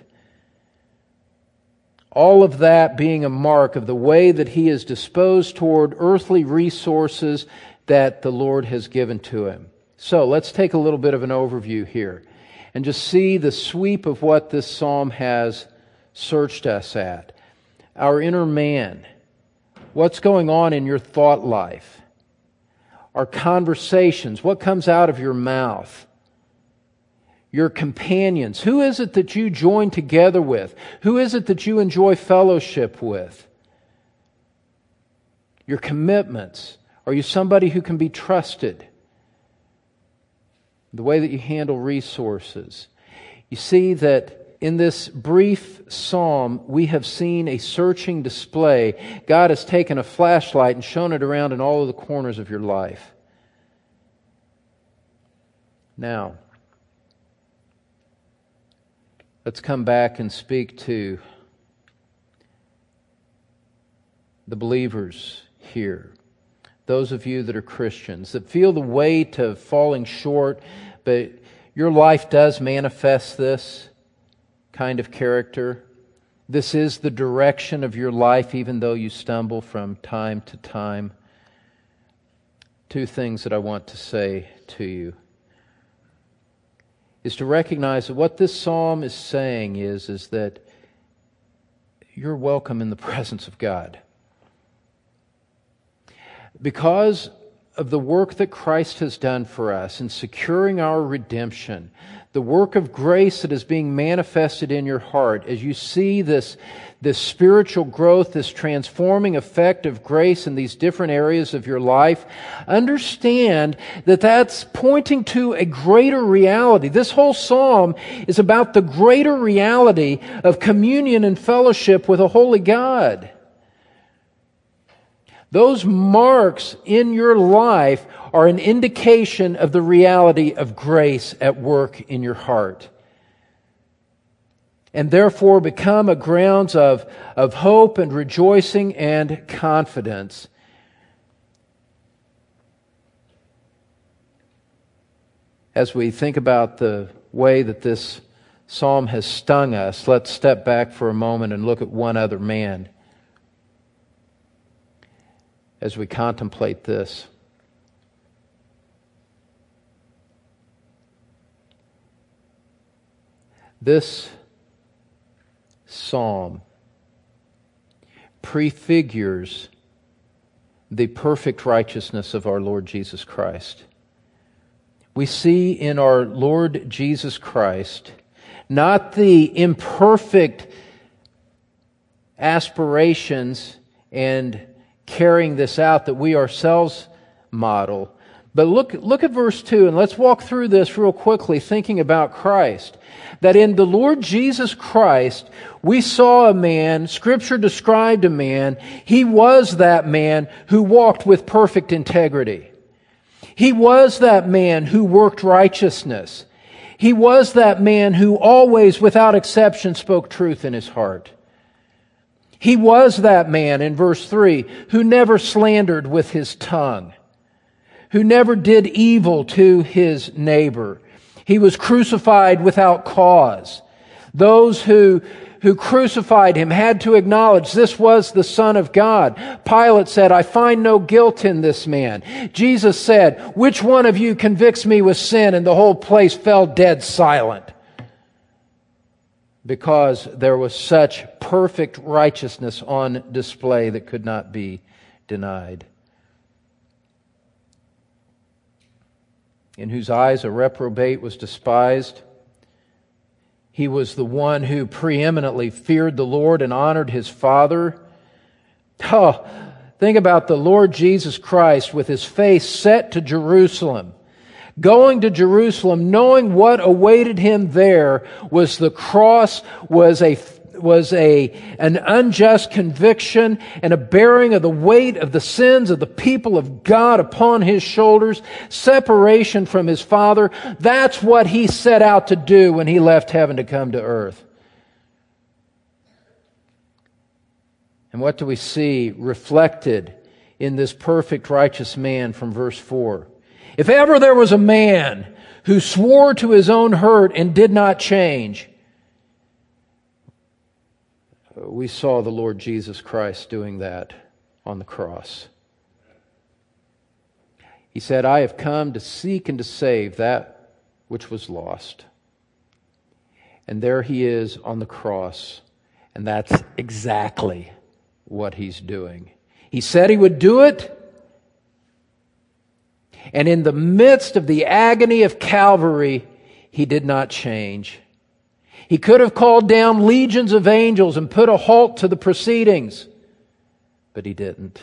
[SPEAKER 2] All of that being a mark of the way that he is disposed toward earthly resources that the Lord has given to him. So let's take a little bit of an overview here and just see the sweep of what this psalm has searched us at. Our inner man. What's going on in your thought life? Our conversations. What comes out of your mouth? Your companions. Who is it that you join together with? Who is it that you enjoy fellowship with? Your commitments. Are you somebody who can be trusted? The way that you handle resources. You see that in this brief psalm, we have seen a searching display. God has taken a flashlight and shown it around in all of the corners of your life. Now, let's come back and speak to the believers here. Those of you that are Christians, that feel the weight of falling short, but your life does manifest this kind of character. This is the direction of your life, even though you stumble from time to time. Two things that I want to say to you is to recognize that what this psalm is saying is that you're welcome in the presence of God. Because of the work that Christ has done for us in securing our redemption, the work of grace that is being manifested in your heart, as you see this spiritual growth, this transforming effect of grace in these different areas of your life, understand that that's pointing to a greater reality. This whole psalm is about the greater reality of communion and fellowship with a holy God. Those marks in your life are an indication of the reality of grace at work in your heart. And therefore become a grounds of hope and rejoicing and confidence. As we think about the way that this psalm has stung us, let's step back for a moment and look at one other man as we contemplate this. This psalm prefigures the perfect righteousness of our Lord Jesus Christ. We see in our Lord Jesus Christ not the imperfect aspirations and carrying this out that we ourselves model. But look at verse 2, and let's walk through this real quickly, thinking about Christ. That in the Lord Jesus Christ, we saw a man, Scripture described a man, He was that man who walked with perfect integrity. He was that man who worked righteousness. He was that man who always, without exception, spoke truth in his heart. He was that man, in verse 3, who never slandered with his tongue, who never did evil to his neighbor. He was crucified without cause. Those who crucified Him had to acknowledge this was the Son of God. Pilate said, I find no guilt in this man. Jesus said, which one of you convicts me with sin? And the whole place fell dead silent, because there was such perfect righteousness on display that could not be denied. In whose eyes a reprobate was despised. He was the one who preeminently feared the Lord and honored His Father. Oh, think about the Lord Jesus Christ with His face set to Jerusalem. Going to Jerusalem, knowing what awaited Him there was the cross, was an unjust conviction and a bearing of the weight of the sins of the people of God upon His shoulders, separation from His Father. That's what He set out to do when He left heaven to come to earth. And what do we see reflected in this perfect righteous man from verse 4? If ever there was a man who swore to his own hurt and did not change, we saw the Lord Jesus Christ doing that on the cross. He said, I have come to seek and to save that which was lost. And there He is on the cross, and that's exactly what He's doing. He said He would do it, and in the midst of the agony of Calvary, He did not change. He could have called down legions of angels and put a halt to the proceedings, but He didn't.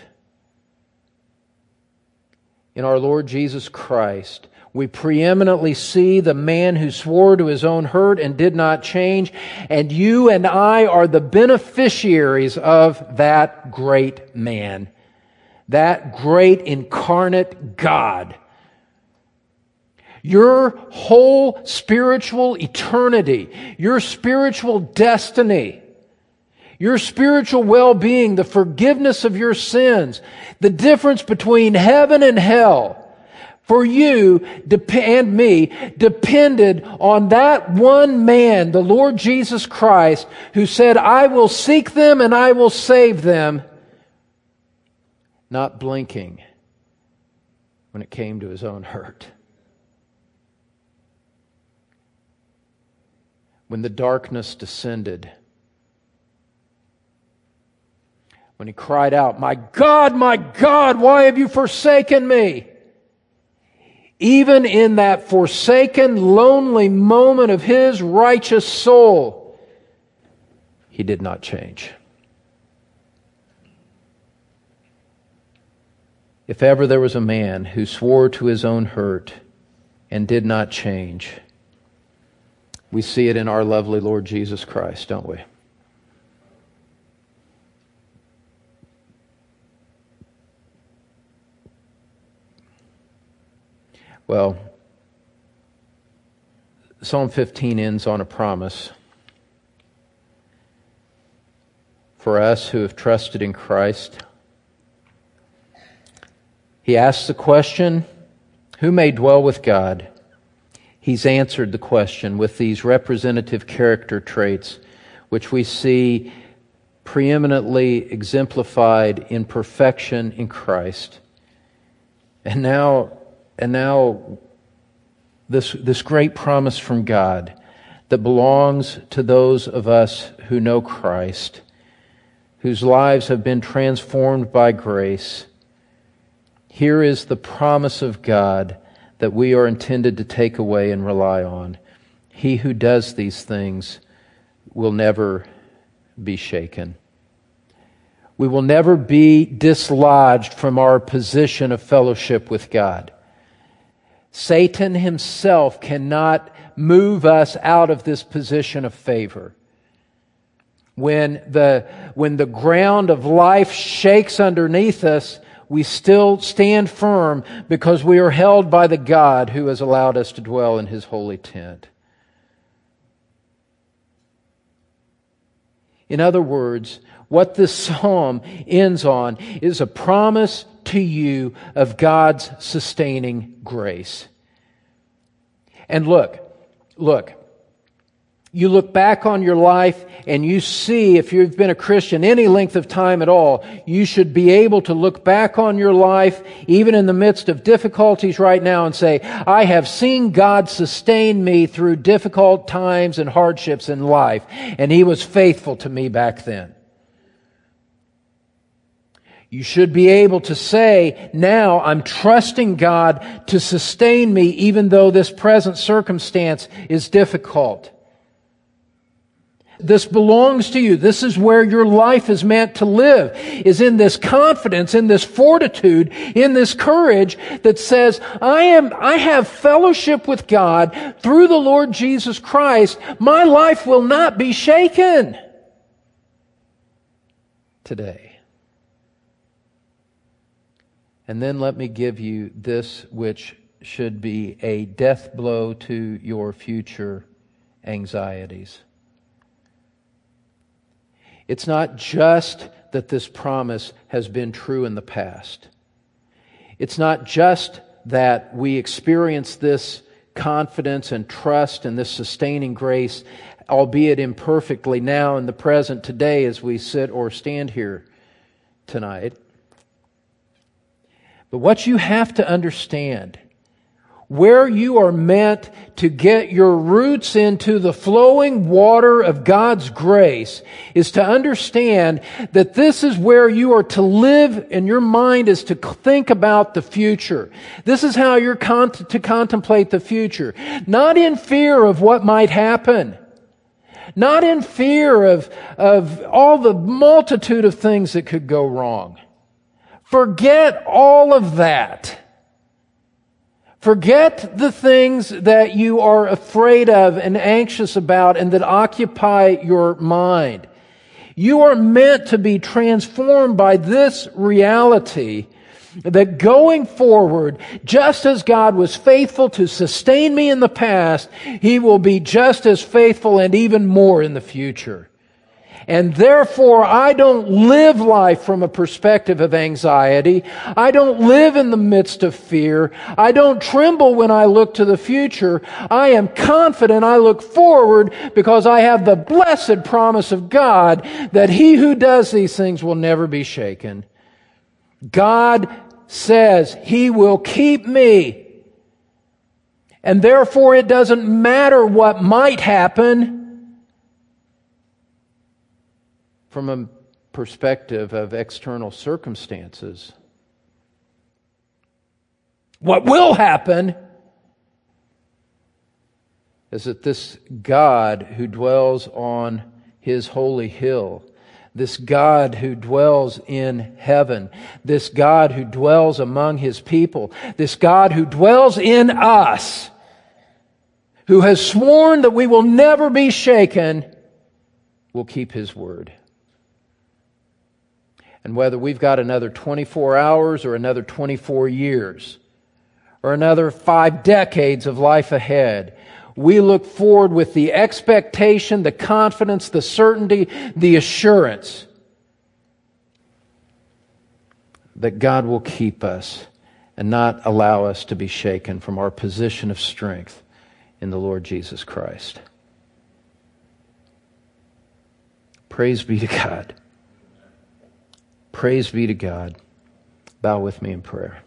[SPEAKER 2] In our Lord Jesus Christ, we preeminently see the man who swore to his own hurt and did not change, and you and I are the beneficiaries of that great man, that great incarnate God. Your whole spiritual eternity, your spiritual destiny, your spiritual well-being, the forgiveness of your sins, the difference between heaven and hell, for you and me, depended on that one man, the Lord Jesus Christ, who said, I will seek them and I will save them, not blinking when it came to His own hurt. When the darkness descended, when He cried out, my God, why have you forsaken me? Even in that forsaken, lonely moment of His righteous soul, He did not change. If ever there was a man who swore to his own hurt and did not change, we see it in our lovely Lord Jesus Christ, don't we? Well, Psalm 15 ends on a promise for us who have trusted in Christ. He asks the question, who may dwell with God? He's answered the question with these representative character traits, which we see preeminently exemplified in perfection in Christ. And now this great promise from God that belongs to those of us who know Christ, whose lives have been transformed by grace, here is the promise of God that we are intended to take away and rely on. He who does these things will never be shaken. We will never be dislodged from our position of fellowship with God. Satan himself cannot move us out of this position of favor. When the ground of life shakes underneath us, we still stand firm because we are held by the God who has allowed us to dwell in His holy tent. In other words, what this psalm ends on is a promise to you of God's sustaining grace. And look, you look back on your life and you see, if you've been a Christian any length of time at all, you should be able to look back on your life, even in the midst of difficulties right now, and say, I have seen God sustain me through difficult times and hardships in life, and He was faithful to me back then. You should be able to say, now I'm trusting God to sustain me even though this present circumstance is difficult. This belongs to you. This is where your life is meant to live, is in this confidence, in this fortitude, in this courage that says, I have fellowship with God through the Lord Jesus Christ. My life will not be shaken today. And then let me give you this, which should be a death blow to your future anxieties. It's not just that this promise has been true in the past. It's not just that we experience this confidence and trust and this sustaining grace, albeit imperfectly now in the present today as we sit or stand here tonight. But what you have to understand, where you are meant to get your roots into the flowing water of God's grace, is to understand that this is where you are to live, and your mind is to think about the future. This is how you're to contemplate the future. Not in fear of what might happen. Not in fear of all the multitude of things that could go wrong. Forget all of that. Forget the things that you are afraid of and anxious about and that occupy your mind. You are meant to be transformed by this reality that going forward, just as God was faithful to sustain me in the past, He will be just as faithful and even more in the future. And therefore, I don't live life from a perspective of anxiety. I don't live in the midst of fear. I don't tremble when I look to the future. I am confident. I look forward because I have the blessed promise of God that He who does these things will never be shaken. God says He will keep me. And therefore, it doesn't matter what might happen. From a perspective of external circumstances, what will happen is that this God who dwells on His holy hill, this God who dwells in heaven, this God who dwells among His people, this God who dwells in us, who has sworn that we will never be shaken, will keep His word. And whether we've got another 24 hours or another 24 years or another 5 decades of life ahead, we look forward with the expectation, the confidence, the certainty, the assurance that God will keep us and not allow us to be shaken from our position of strength in the Lord Jesus Christ. Praise be to God. Praise be to God. Bow with me in prayer.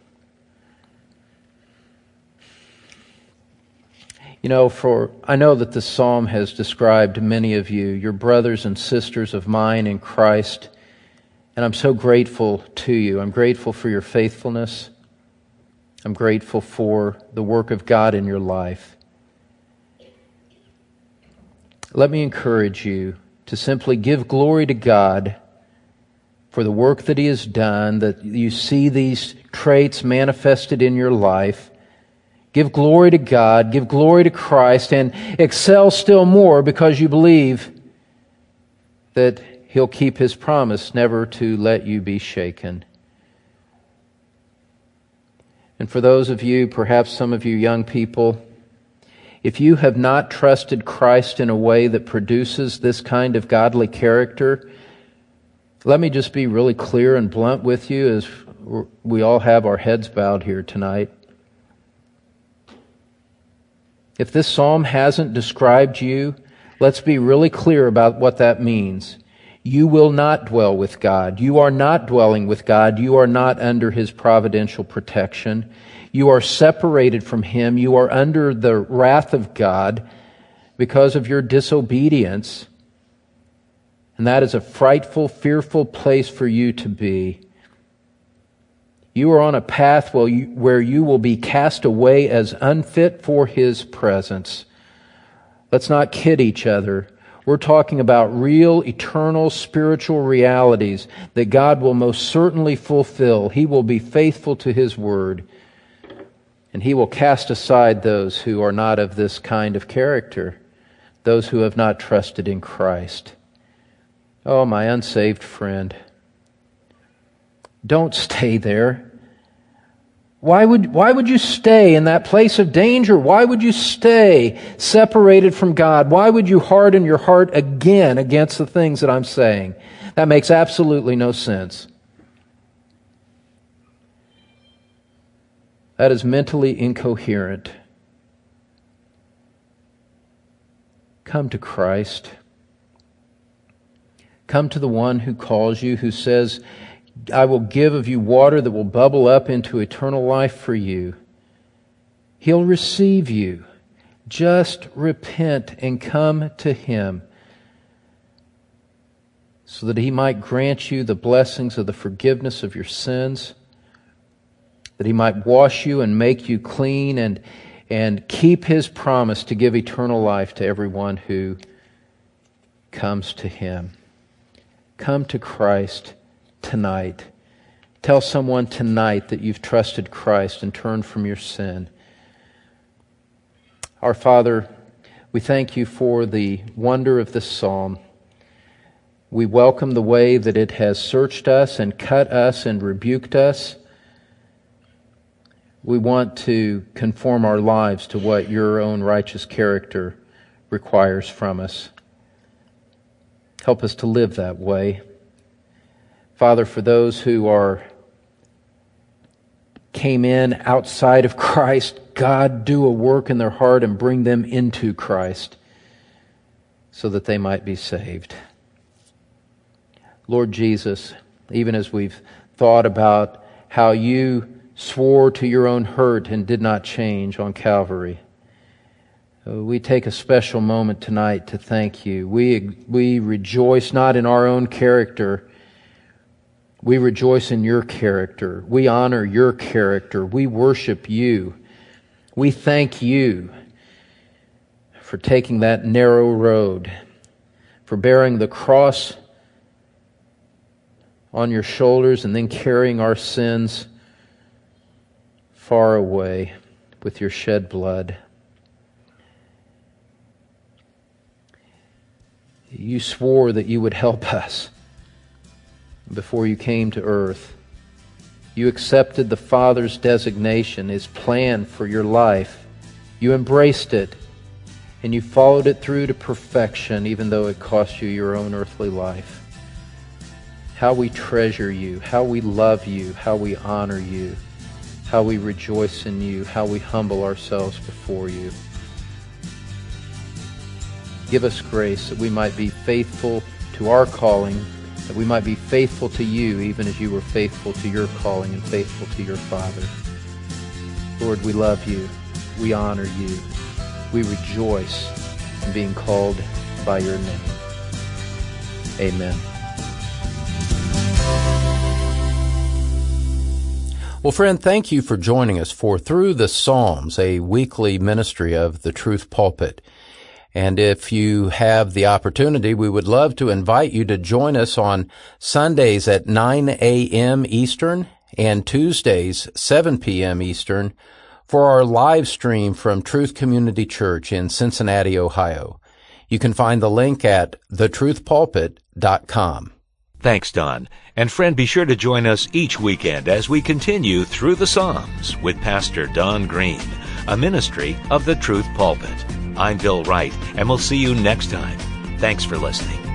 [SPEAKER 2] You know, I know that this psalm has described many of you, your brothers and sisters of mine in Christ, And I'm so grateful to you. I'm grateful for your faithfulness. I'm grateful for the work of God in your life. Let me encourage you to simply give glory to God for the work that He has done, that you see these traits manifested in your life. Give glory to God, give glory to Christ, and excel still more because you believe that He'll keep His promise never to let you be shaken. And for those of you, perhaps some of you young people, if you have not trusted Christ in a way that produces this kind of godly character, let me just be really clear and blunt with you as we all have our heads bowed here tonight. If this psalm hasn't described you, let's be really clear about what that means. You will not dwell with God. You are not dwelling with God. You are not under His providential protection. You are separated from Him. You are under the wrath of God because of your disobedience. And that is a frightful, fearful place for you to be. You are on a path where you will be cast away as unfit for His presence. Let's not kid each other. We're talking about real, eternal, spiritual realities that God will most certainly fulfill. He will be faithful to His word. And He will cast aside those who are not of this kind of character, those who have not trusted in Christ. Oh, my unsaved friend, don't stay there. Why would you stay in that place of danger? Why would you stay separated from God? Why would you harden your heart again against the things that I'm saying? That makes absolutely no sense. That is mentally incoherent. Come to Christ. Come to the one who calls you, who says, I will give of you water that will bubble up into eternal life for you. He'll receive you. Just repent and come to Him so that He might grant you the blessings of the forgiveness of your sins, that He might wash you and make you clean and keep His promise to give eternal life to everyone who comes to Him. Come to Christ tonight. Tell someone tonight that you've trusted Christ and turned from your sin. Our Father, we thank You for the wonder of this psalm. We welcome the way that it has searched us and cut us and rebuked us. We want to conform our lives to what Your own righteous character requires from us. Help us to live that way. Father, for those who came in outside of Christ, God, do a work in their heart and bring them into Christ so that they might be saved. Lord Jesus, even as we've thought about how You swore to Your own hurt and did not change on Calvary, we take a special moment tonight to thank You. We rejoice not in our own character. We rejoice in Your character. We honor Your character. We worship You. We thank You for taking that narrow road, for bearing the cross on Your shoulders and then carrying our sins far away with Your shed blood. You swore that You would help us before You came to earth. You accepted the Father's designation, His plan for your life. You embraced it, and You followed it through to perfection, even though it cost You your own earthly life. How we treasure You, how we love You, how we honor You, how we rejoice in You, how we humble ourselves before You. Give us grace that we might be faithful to our calling, that we might be faithful to You even as You were faithful to Your calling and faithful to Your Father. Lord, we love You. We honor You. We rejoice in being called by Your name. Amen. Well, friend, thank you for joining us for Through the Psalms, a weekly ministry of the Truth Pulpit. And if you have the opportunity, we would love to invite you to join us on Sundays at 9 a.m. Eastern and Tuesdays, 7 p.m. Eastern, for our live stream from Truth Community Church in Cincinnati, Ohio. You can find the link at thetruthpulpit.com.
[SPEAKER 1] Thanks, Don. And friend, be sure to join us each weekend as we continue Through the Psalms with Pastor Don Green, a ministry of the Truth Pulpit. I'm Bill Wright, and we'll see you next time. Thanks for listening.